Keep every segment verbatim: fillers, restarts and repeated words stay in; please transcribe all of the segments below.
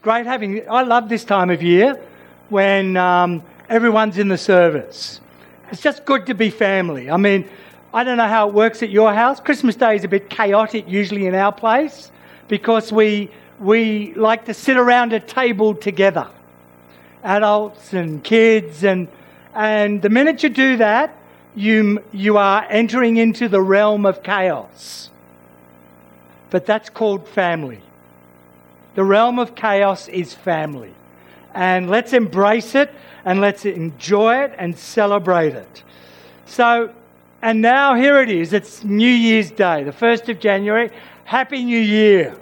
great having... I love this time of year when um, everyone's in the service. It's just good to be family. I mean, I don't know how it works at your house. Christmas Day is a bit chaotic usually in our place because we we like to sit around a table together, adults and kids, and and the minute you do that, you you are entering into the realm of chaos. But that's called family. The realm of chaos is family. And let's embrace it and let's enjoy it and celebrate it. So, and now here it is. It's New Year's Day, the first of January. Happy New Year.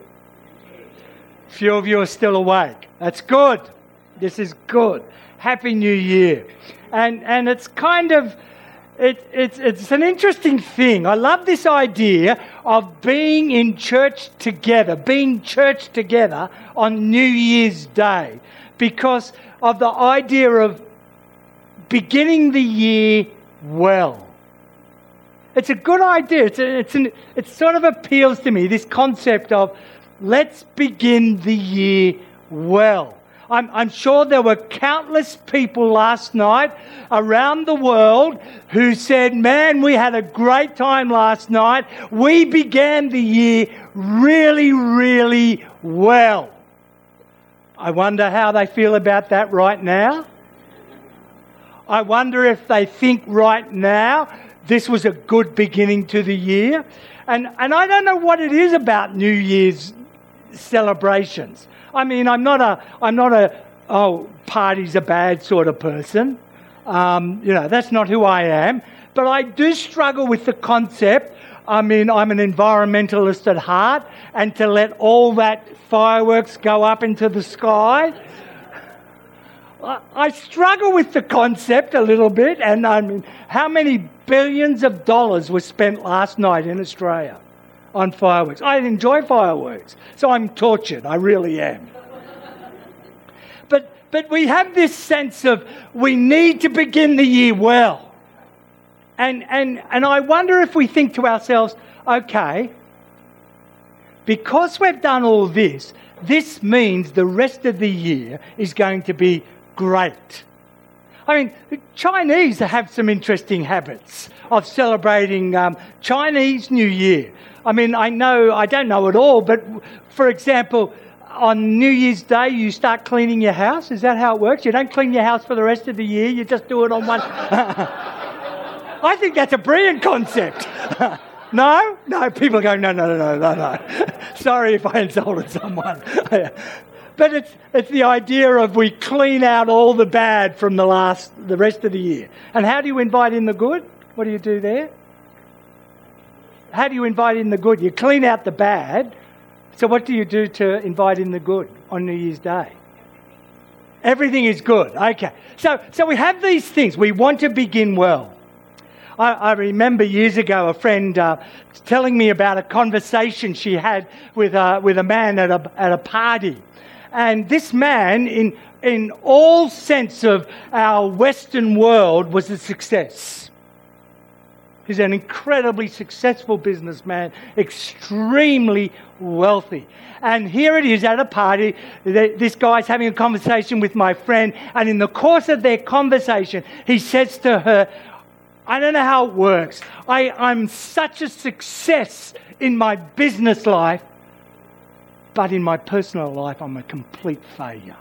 A few of you are still awake. That's good. This is good. Happy New Year. And and it's kind of... It, it's, it's an interesting thing. I love this idea of being in church together, being church together on New Year's Day, because of the idea of beginning the year well. It's a good idea. It's, a, it's an, it sort of appeals to me, this concept of let's begin the year well. I'm, I'm sure there were countless people last night around the world who said, man, we had a great time last night. We began the year really, really well. I wonder how they feel about that right now. I wonder if they think right now this was a good beginning to the year. And, and I don't know what it is about New Year's celebrations. I mean, I'm not a, I'm not a, oh, parties are bad sort of person. Um, you know, that's not who I am. But I do struggle with the concept. I mean, I'm an environmentalist at heart, and to let all that fireworks go up into the sky, I, I struggle with the concept a little bit. And I mean, how many billions of dollars were spent last night in Australia on fireworks? I enjoy fireworks, so I'm tortured. I really am. But but we have this sense of we need to begin the year well. And and and I wonder if we think to ourselves, okay, because we've done all this, this means the rest of the year is going to be great. I mean, Chinese have some interesting habits of celebrating um, Chinese New Year. I mean, I know, I don't know it all, but for example, on New Year's Day, you start cleaning your house. Is that how it works? You don't clean your house for the rest of the year. You just do it on one... I think that's a brilliant concept. No? No, people are going, no, no, no, no, no, no. Sorry if I insulted someone. But it's it's the idea of we clean out all the bad from the last, the rest of the year. And how do you invite in the good? What do you do there? How do you invite in the good? You clean out the bad. So what do you do to invite in the good on New Year's Day? Everything is good. Okay. So so we have these things. We want to begin well. I, I remember years ago a friend uh, telling me about a conversation she had with a, with a man at a at a party. And this man, in in all sense of our Western world, was a success. He's an incredibly successful businessman, extremely wealthy. And here it is at a party, this guy's having a conversation with my friend, and in the course of their conversation, he says to her, I don't know how it works. I, I'm such a success in my business life, but in my personal life, I'm a complete failure.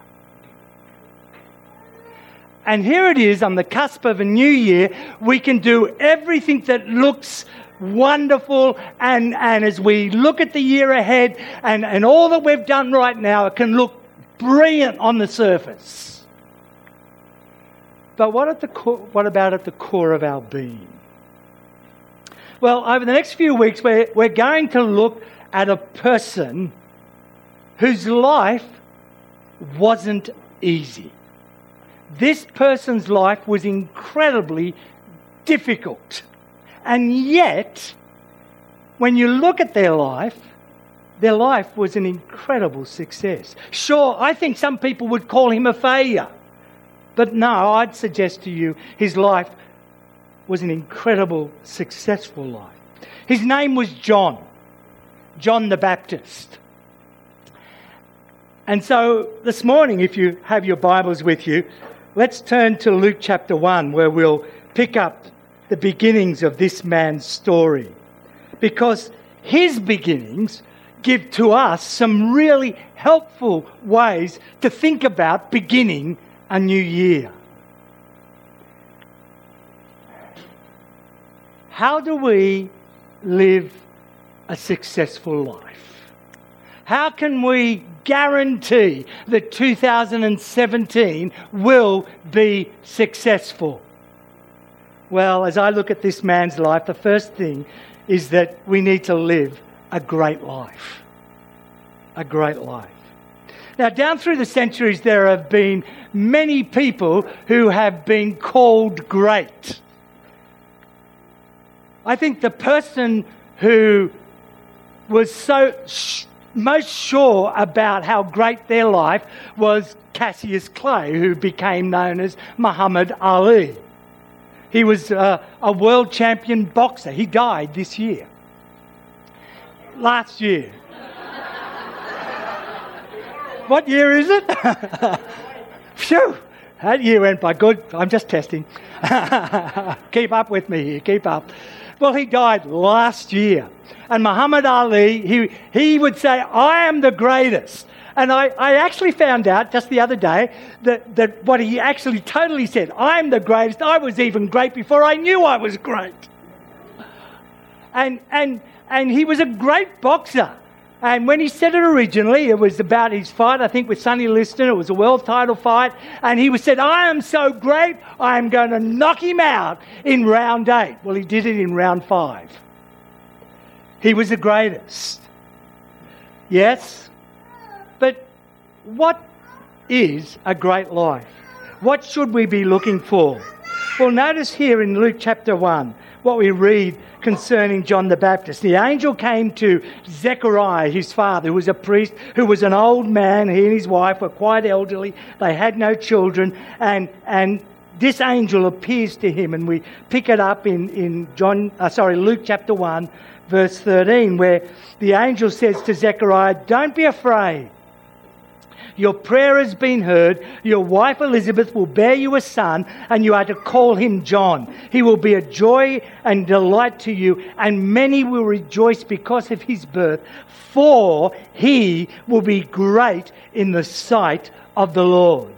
And here it is on the cusp of a new year. We can do everything that looks wonderful. And, and as we look at the year ahead and, and all that we've done right now, it can look brilliant on the surface. But what, at the core, what about at the core of our being? Well, over the next few weeks, we're, we're going to look at a person whose life wasn't easy. This person's life was incredibly difficult. And yet, when you look at their life, their life was an incredible success. Sure, I think some people would call him a failure. But no, I'd suggest to you his life was an incredible, successful life. His name was John, John the Baptist. And so this morning, if you have your Bibles with you, let's turn to Luke chapter one, where we'll pick up the beginnings of this man's story. Because his beginnings give to us some really helpful ways to think about beginning a new year. How do we live a successful life? How can we guarantee that two thousand seventeen will be successful? Well, as I look at this man's life, the first thing is that we need to live a great life. A great life. Now, down through the centuries, there have been many people who have been called great. I think the person who was so sh- most sure about how great their life was Cassius Clay, who became known as Muhammad Ali. He was uh, a world champion boxer. He died this year. Last year. What year is it? Phew! That year went by good. I'm just testing. Keep up with me here. Keep up. Well, he died last year. And Muhammad Ali, he, he would say, I am the greatest. And I, I actually found out just the other day that, that what he actually totally said, I'm the greatest. I was even great before I knew I was great. And, and, and he was a great boxer. And when he said it originally, it was about his fight, I think, with Sonny Liston. It was a world title fight. And he was said, I am so great, I am going to knock him out in round eight. Well, he did it in round five. He was the greatest. Yes, but what is a great life? What should we be looking for? Well, notice here in Luke chapter one, what we read concerning John the Baptist. The angel came to Zechariah, his father, who was a priest, who was an old man. He and his wife were quite elderly. They had no children. And and this angel appears to him. And we pick it up in, in John, uh, sorry, Luke chapter one, verse thirteen, where the angel says to Zechariah, don't be afraid. Your prayer has been heard. Your wife Elizabeth will bear you a son, and you are to call him John. He will be a joy and delight to you, and many will rejoice because of his birth, for he will be great in the sight of the Lord.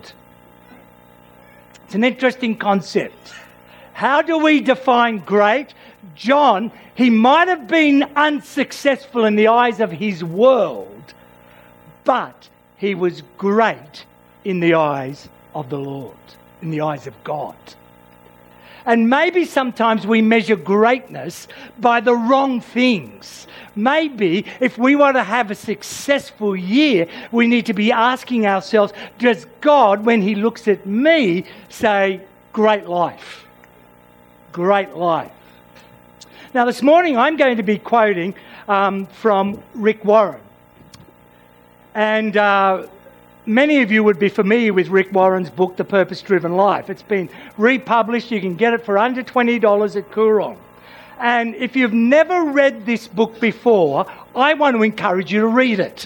It's an interesting concept. How do we define great? John, he might have been unsuccessful in the eyes of his world, but he was great in the eyes of the Lord, in the eyes of God. And maybe sometimes we measure greatness by the wrong things. Maybe if we want to have a successful year, we need to be asking ourselves, does God, when he looks at me, say, great life? Great life. Now this morning I'm going to be quoting um, from Rick Warren. And uh, many of you would be familiar with Rick Warren's book, The Purpose-Driven Life. It's been republished. You can get it for under twenty dollars at Koorong. And if you've never read this book before, I want to encourage you to read it.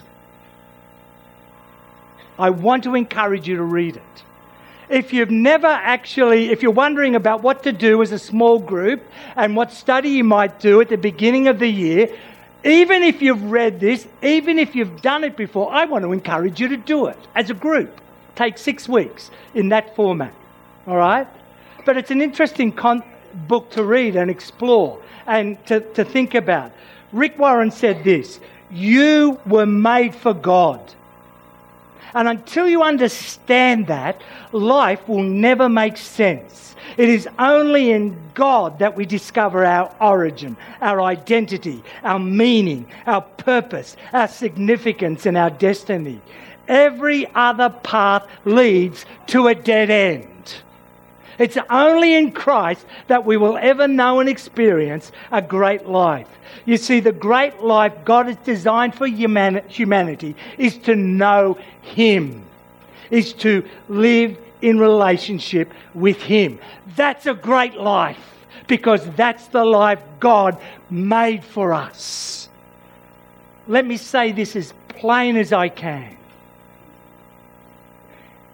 I want to encourage you to read it. If you've never actually, if you're wondering about what to do as a small group and what study you might do at the beginning of the year, even if you've read this, even if you've done it before, I want to encourage you to do it as a group. Take six weeks in that format, all right? But it's an interesting con- book to read and explore and to, to think about. Rick Warren said this, you were made for God. And until you understand that, life will never make sense. It is only in God that we discover our origin, our identity, our meaning, our purpose, our significance, and our destiny. Every other path leads to a dead end. It's only in Christ that we will ever know and experience a great life. You see, the great life God has designed for humanity is to know Him, is to live in relationship with Him. That's a great life because that's the life God made for us. Let me say this as plain as I can.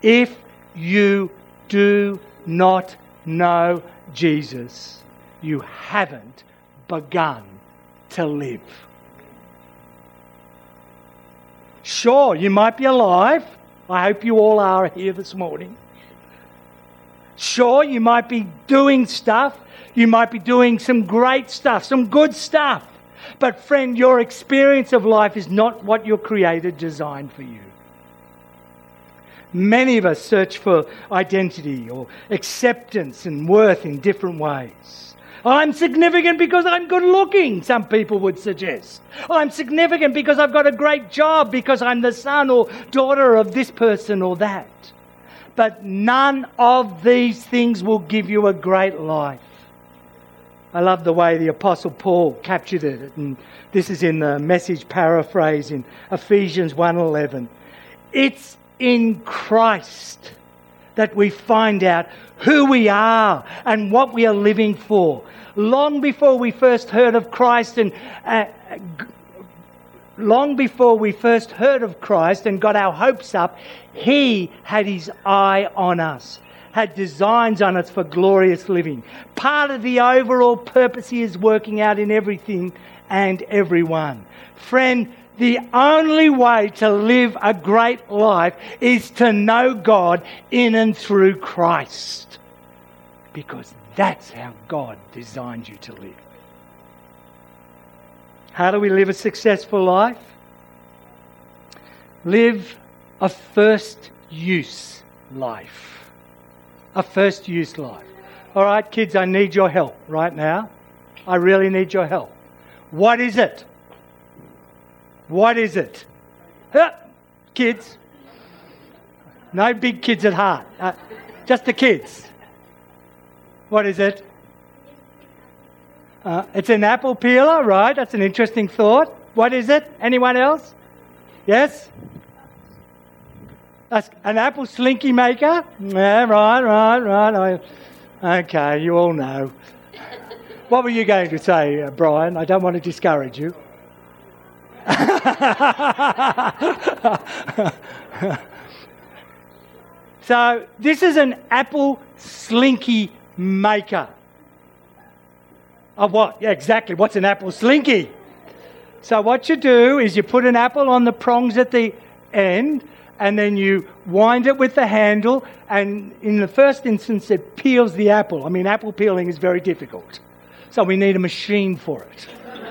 if you do not know Jesus, you haven't begun to live. Sure, you might be alive. I hope you all are here this morning. Sure, you might be doing stuff. You might be doing some great stuff, some good stuff. But friend, your experience of life is not what your Creator designed for you. Many of us search for identity or acceptance and worth in different ways. I'm significant because I'm good looking, some people would suggest. I'm significant because I've got a great job, because I'm the son or daughter of this person or that. But none of these things will give you a great life. I love the way the Apostle Paul captured it. And this is in the Message paraphrase in Ephesians one eleven. It's in Christ that we find out who we are and what we are living for. Long before we first heard of Christ and uh, long before we first heard of Christ and got our hopes up, He had His eye on us, had designs on us for glorious living. Part of the overall purpose He is working out in everything and everyone. Friend, the only way to live a great life is to know God in and through Christ. Because that's how God designed you to live. How do we live a successful life? Live a first use life. A first use life. All right, kids, I need your help right now. I really need your help. What is it? What is it? Huh? Kids. No big kids at heart. Uh, just the kids. What is it? Uh, it's an apple peeler, right? That's an interesting thought. What is it? Anyone else? Yes? That's an apple slinky maker? Yeah, right, right, right. I, okay, you all know. What were you going to say, uh, Brian? I don't want to discourage you. So, this is an apple slinky maker. Of what? Yeah, exactly. What's an apple slinky? So what you do is you put an apple on the prongs at the end, and then you wind it with the handle, and in the first instance it peels the apple. I mean, apple peeling is very difficult. So we need a machine for it.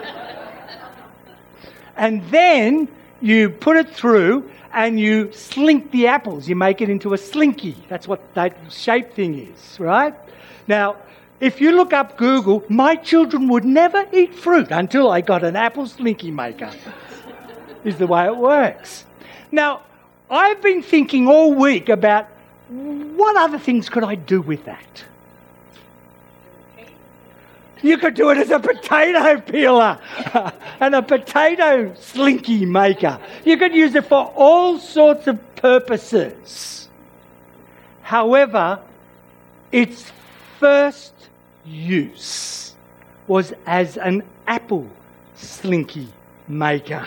And then you put it through and you slink the apples. You make it into a slinky. That's what that shape thing is, right? Now, if you look up Google, my children would never eat fruit until I got an apple slinky maker. Is the way it works. Now, I've been thinking all week about what other things could I do with that? You could do it as a potato peeler and a potato slinky maker. You could use it for all sorts of purposes. However, its first use was as an apple slinky maker.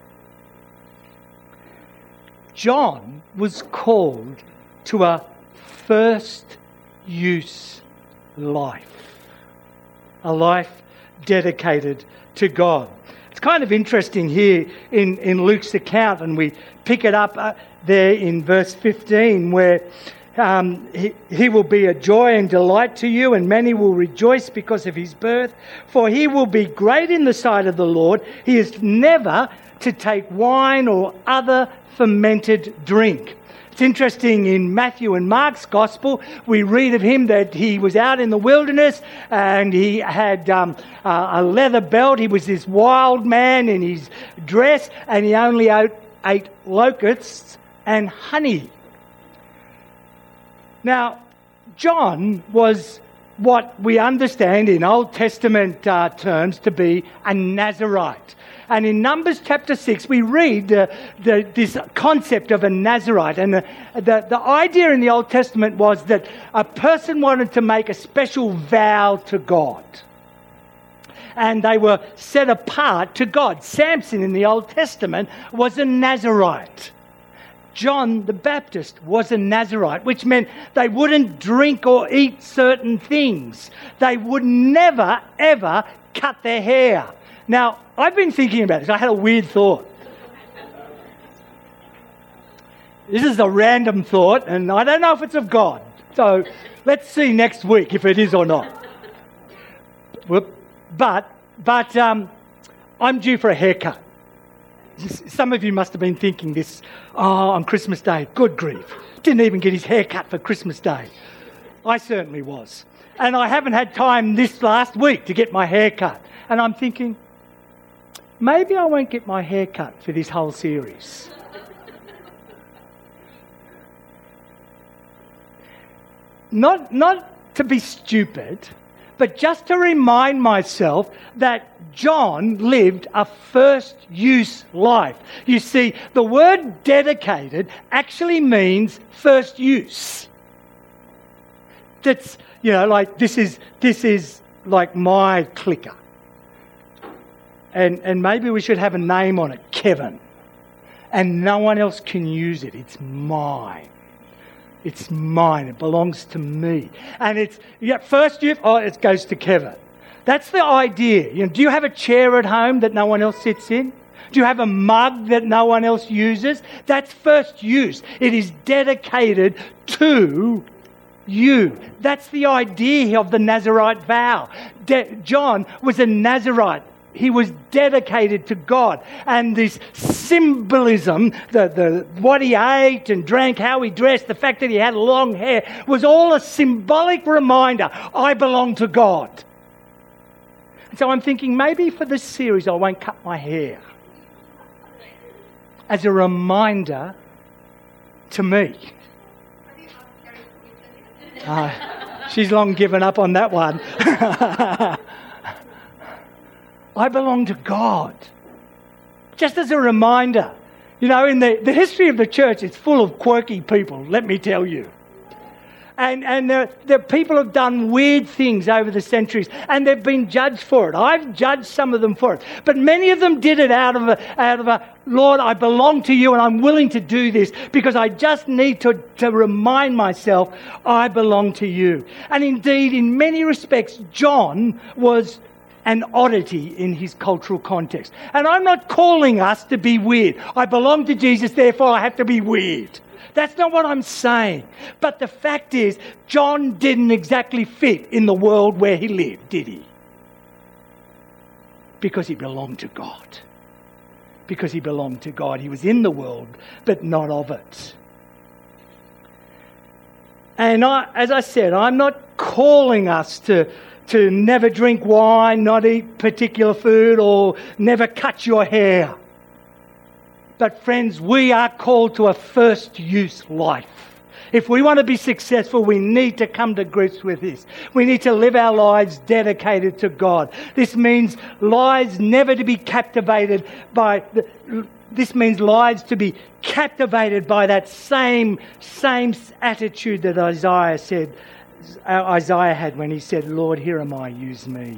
John was called to a first use life. A life dedicated to God. It's kind of interesting here in, in Luke's account, and we pick it up uh, there in verse fifteen, where um, he, he will be a joy and delight to you, and many will rejoice because of his birth. For he will be great in the sight of the Lord. He is never to take wine or other fermented drink. It's interesting, in Matthew and Mark's Gospel, we read of him that he was out in the wilderness and he had um, uh, a leather belt. He was this wild man in his dress, and he only ate, ate locusts and honey. Now, John was what we understand in Old Testament uh, terms to be a Nazirite. And in Numbers chapter six, we read uh, the, this concept of a Nazirite. And the, the, the idea in the Old Testament was that a person wanted to make a special vow to God. And they were set apart to God. Samson in the Old Testament was a Nazirite. John the Baptist was a Nazirite, which meant they wouldn't drink or eat certain things. They would never, ever cut their hair. Now, I've been thinking about this. I had a weird thought. This is a random thought, and I don't know if it's of God. So let's see next week if it is or not. Whoop. But, but um, I'm due for a haircut. Some of you must have been thinking this, oh, on Christmas Day, good grief. Didn't even get his hair cut for Christmas Day. I certainly was. And I haven't had time this last week to get my hair cut. And I'm thinking, maybe I won't get my hair cut for this whole series. Not, not to be stupid, but just to remind myself that John lived a first-use life. You see, the word dedicated actually means first use. That's, you know, like this is this is like my clicker. And and maybe we should have a name on it, Kevin. And no one else can use it. It's mine. It's mine. It belongs to me. And it's, yeah, first use, oh, it goes to Kevin. That's the idea. You know, do you have a chair at home that no one else sits in? Do you have a mug that no one else uses? That's first use. It is dedicated to you. That's the idea of the Nazirite vow. De- John was a Nazirite. He was dedicated to God. And this symbolism, the, the what he ate and drank, how he dressed, the fact that he had long hair, was all a symbolic reminder, I belong to God. And so I'm thinking maybe for this series I won't cut my hair. As a reminder to me. Uh, she's long given up on that one. I belong to God. Just as a reminder. You know, in the, the history of the church, it's full of quirky people, let me tell you. And and the, the people have done weird things over the centuries, and they've been judged for it. I've judged some of them for it. But many of them did it out of a, out of a, Lord, I belong to you and I'm willing to do this because I just need to, to remind myself I belong to you. And indeed, in many respects, John was an oddity in his cultural context. And I'm not calling us to be weird. I belong to Jesus, therefore I have to be weird. That's not what I'm saying. But the fact is, John didn't exactly fit in the world where he lived, did he? Because he belonged to God. Because he belonged to God. He was in the world, but not of it. And I, as I said, I'm not calling us to, to never drink wine, not eat particular food, or never cut your hair. But friends, we are called to a first-use life. If we want to be successful, we need to come to grips with this. We need to live our lives dedicated to God. This means lives never to be captivated by... The, this means lives to be captivated by that same, same attitude that Isaiah said, Isaiah had when he said, Lord, here am I, use me.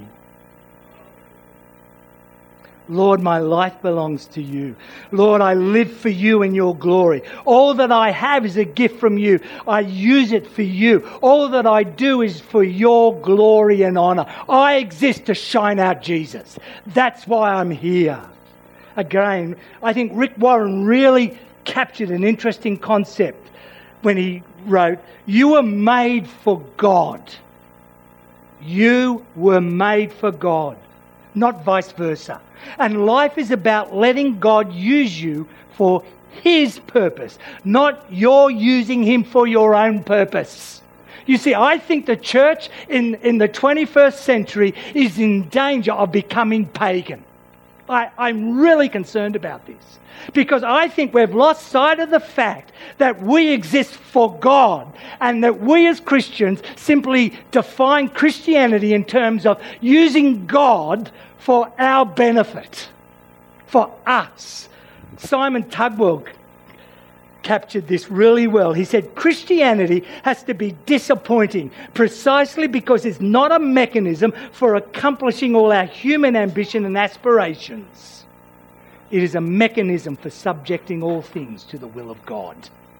Lord, my life belongs to you. Lord, I live for you in your glory. All that I have is a gift from you. I use it for you. All that I do is for your glory and honour. I exist to shine out Jesus. That's why I'm here. Again, I think Rick Warren really captured an interesting concept when he wrote, you were made for God. You were made for God, not vice versa. And life is about letting God use you for His purpose, not your using Him for your own purpose. You see, I think the church in, in the twenty-first century is in danger of becoming pagan. I, I'm really concerned about this because I think we've lost sight of the fact that we exist for God and that we as Christians simply define Christianity in terms of using God for our benefit, for us. Simon Tugwell captured this really well. He said, Christianity has to be disappointing precisely because it's not a mechanism for accomplishing all our human ambition and aspirations. It is a mechanism for subjecting all things to the will of God.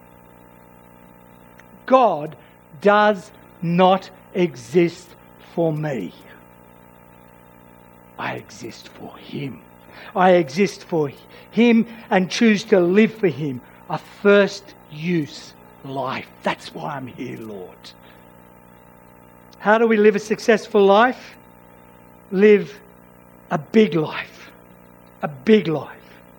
God does not exist for me. I exist for him. I exist for him and choose to live for him. A first use life. That's why I'm here, Lord. How do we live a successful life? Live a big life. A big life.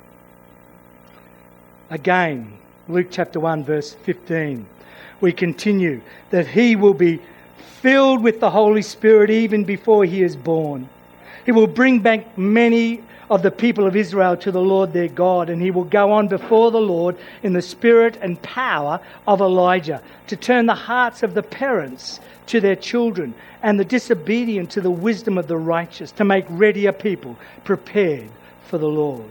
Again, Luke chapter one, verse fifteen. We continue that he will be filled with the Holy Spirit even before he is born. He will bring back many of the people of Israel to the Lord their God, and he will go on before the Lord in the spirit and power of Elijah to turn the hearts of the parents to their children and the disobedient to the wisdom of the righteous, to make ready a people prepared for the Lord.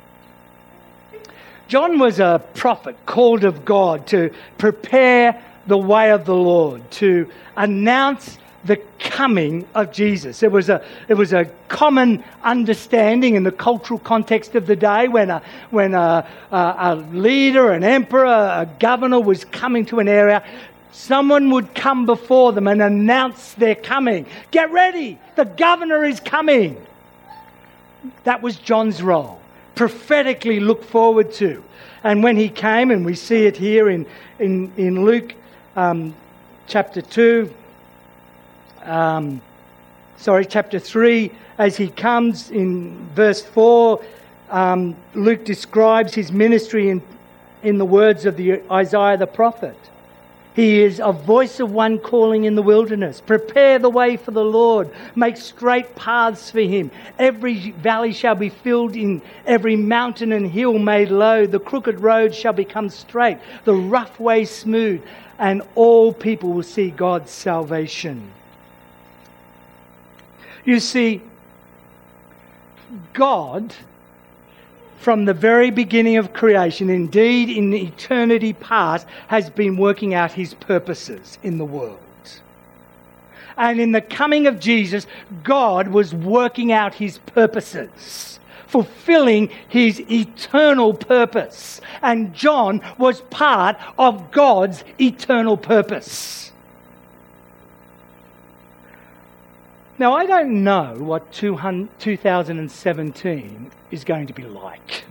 John was a prophet called of God to prepare the way of the Lord, to announce the coming of Jesus. It was a it was a common understanding in the cultural context of the day when a when a, a, a leader, an emperor, a governor was coming to an area, someone would come before them and announce their coming. Get ready, the governor is coming. That was John's role. Prophetically look forward to. And when he came, and we see it here in in, in Luke um, chapter two, um, sorry, chapter three, as he comes in verse four, um, Luke describes his ministry in, in the words of the Isaiah the prophet. He is a voice of one calling in the wilderness. Prepare the way for the Lord. Make straight paths for him. Every valley shall be filled in, every mountain and hill made low. The crooked road shall become straight, the rough way smooth, and all people will see God's salvation. You see, God, from the very beginning of creation, indeed in eternity past, has been working out his purposes in the world. And in the coming of Jesus, God was working out his purposes, fulfilling his eternal purpose. And John was part of God's eternal purpose. Now, I don't know what two thousand seventeen is going to be like.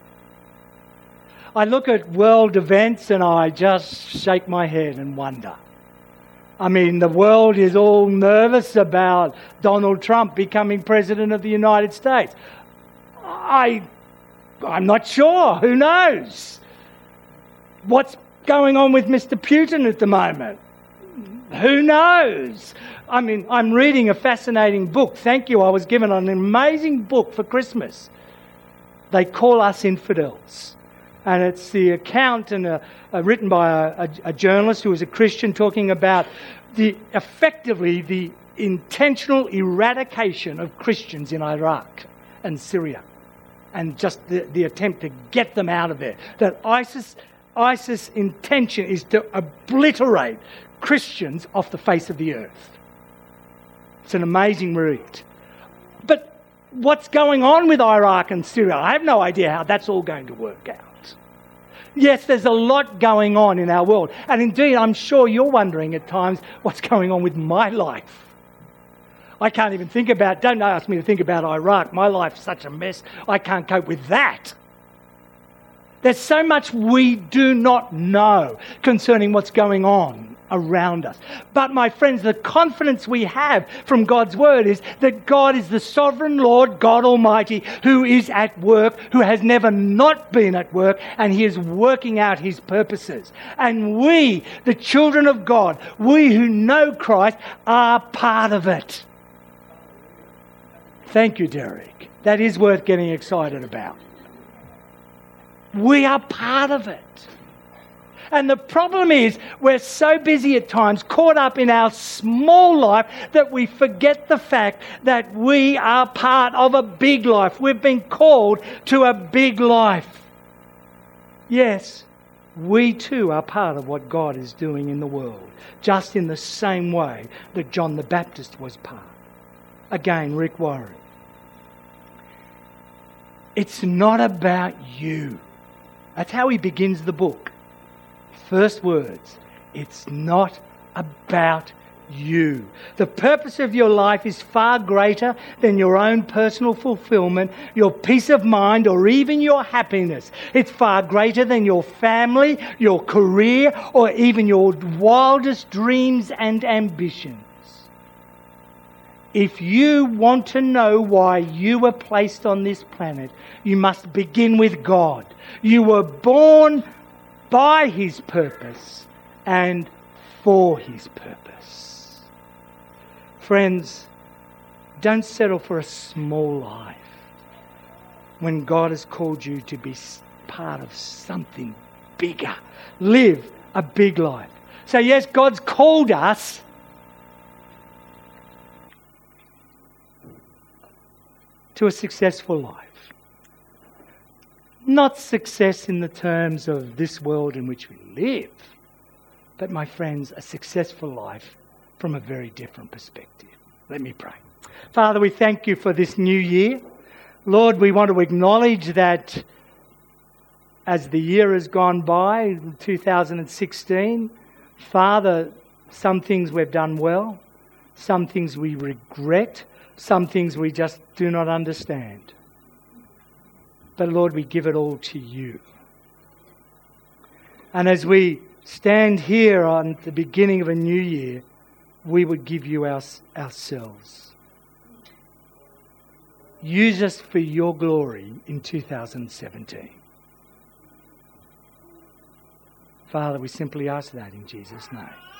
I look at world events and I just shake my head and wonder. I mean, the world is all nervous about Donald Trump becoming President of the United States. I, I'm not sure. Who knows? What's going on with Mister Putin at the moment? Who knows? I mean, I'm reading a fascinating book. Thank you. I was given an amazing book for Christmas. They Call Us Infidels. And it's the account and a, a, written by a, a, a journalist who was a Christian, talking about the effectively the intentional eradication of Christians in Iraq and Syria, and just the, the attempt to get them out of there. That ISIS ISIS intention is to obliterate Christians off the face of the earth. It's an amazing read. But what's going on with Iraq and Syria? I have no idea how that's all going to work out. Yes, there's a lot going on in our world. And indeed, I'm sure you're wondering at times what's going on with my life. I can't even think about, don't ask me to think about Iraq. My life's such a mess, I can't cope with that. There's so much we do not know concerning what's going on around us. But my friends, the confidence we have from God's word is that God is the sovereign Lord, God Almighty, who is at work, who has never not been at work, and he is working out his purposes. And we, the children of God, we who know Christ, are part of it. Thank you, Derek. That is worth getting excited about. We are part of it. And the problem is we're so busy at times, caught up in our small life, that we forget the fact that we are part of a big life. We've been called to a big life. Yes, we too are part of what God is doing in the world, just in the same way that John the Baptist was part. Again, Rick Warren. It's not about you. That's how he begins the book. First words, it's not about you. The purpose of your life is far greater than your own personal fulfillment, your peace of mind, or even your happiness. It's far greater than your family, your career, or even your wildest dreams and ambitions. If you want to know why you were placed on this planet, you must begin with God. You were born by His purpose and for His purpose. Friends, don't settle for a small life when God has called you to be part of something bigger. Live a big life. So yes, God's called us to a successful life. Not success in the terms of this world in which we live, but my friends, a successful life from a very different perspective. Let me pray. Father, we thank you for this new year. Lord, we want to acknowledge that as the year has gone by, two thousand sixteen, Father, some things we've done well, some things we regret, some things we just do not understand. But Lord, we give it all to you. And as we stand here on the beginning of a new year, we would give you our, ourselves. Use us for your glory in two thousand seventeen. Father, we simply ask that in Jesus' name.